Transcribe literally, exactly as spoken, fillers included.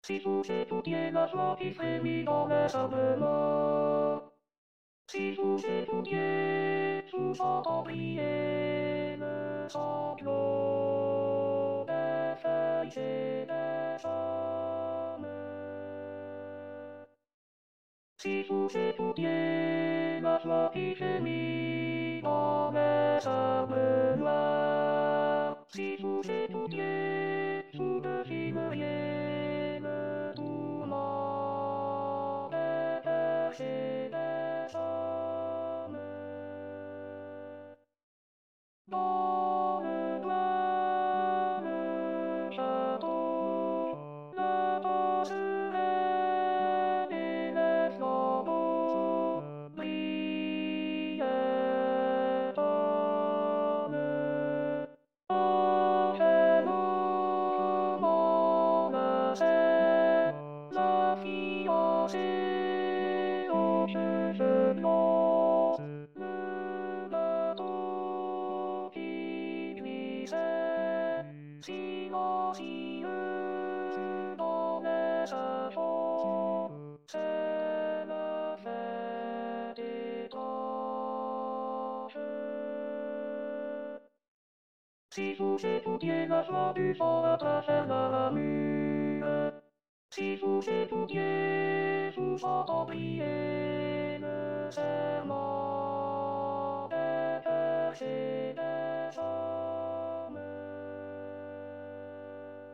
Si vous écoutiez la joie qui frémit dans les arbres, si vous écoutiez, vous entendriez le sanglot des feuilles et des hommes. Si vous écoutiez la joie qui gémit dans les arbres noirs, si vous écoutiez, vous devineriez le tourment des peurs et des hommes. Dans le noir, le château, la passerelle et les flambeaux brillaient comme Angelo m'embrassait, la fiancée aux cheveux blonds, le bateau qui glissait, silencieux dans les saisons, c'est la fête étrange. Si vous écoutiez la joie du vent à travers la mue, si vous écoutiez, vous entendriez le serment des peurs et des